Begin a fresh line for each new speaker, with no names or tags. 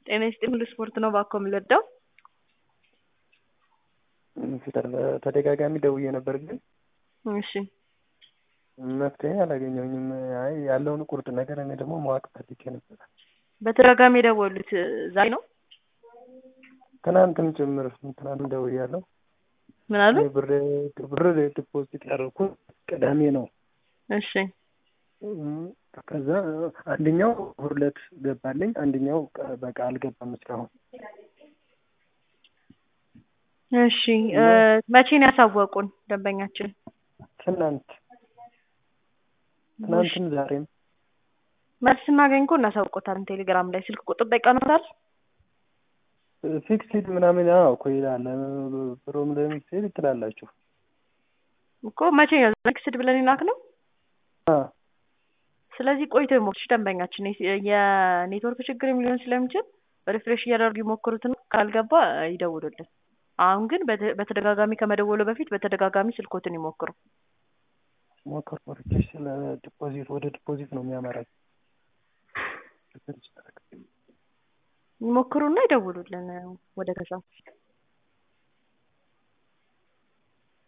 ጤና ይስጥልኝ ስፖርት ነው ባኮ የምልወደው።
ተደጋጋሚ ደውዬ ነበር ግን
እሺ
መፍትሄ አላገኘሁኝም። አይ ያለውን ቁርጥ ነገር እኔ ደግሞ ማወቅ ፈልጌ ነበር።
በተደጋጋሚ የደወሉት ዛሬ ነው?
ትናንትም ጭምር ትናንትም ደውያለሁ።
ምን አሉ?
ብር ዲፖዚት ያደረኩት ቅዳሜ ነው።
እሺ
ከዛ አንደኛው ሁለት ገባልኝ፣ አንደኛው በቃ አልገባም እስካሁን።
እሺ መቼ ነው ያሳወቁን ደንበኛችን?
ትናንትም ዛሬም።
መልስ ስናገኝ እኮ እናሳውቆታለን። ቴሌግራም ላይ ስልክ ቁጥር ጠይቀናታል።
ፊክስድ ምናምን እኮ ይላል ፕሮብለም ሴል ትላላችሁ
እኮ። መቼ ነው ፊክስድ ብለን ይላክነው? ስለዚህ ቆይቶ ይሞክሩሽ ደንበኛችን። የኔትወርክ ችግር ሊሆን ስለሚችል ሪፍሬሽ እያደረጉ ይሞክሩትና ካልገባ ይደውሉልን። አሁን ግን በተደጋጋሚ ከመደወሉ በፊት በተደጋጋሚ ስልኮትን ይሞክሩ።
ሞከርኩ ስለ ዲፖዚት ወደ ዲፖዚት ነው የሚያመራኝ።
ይሞክሩና ይደውሉልን ወደ ከዛ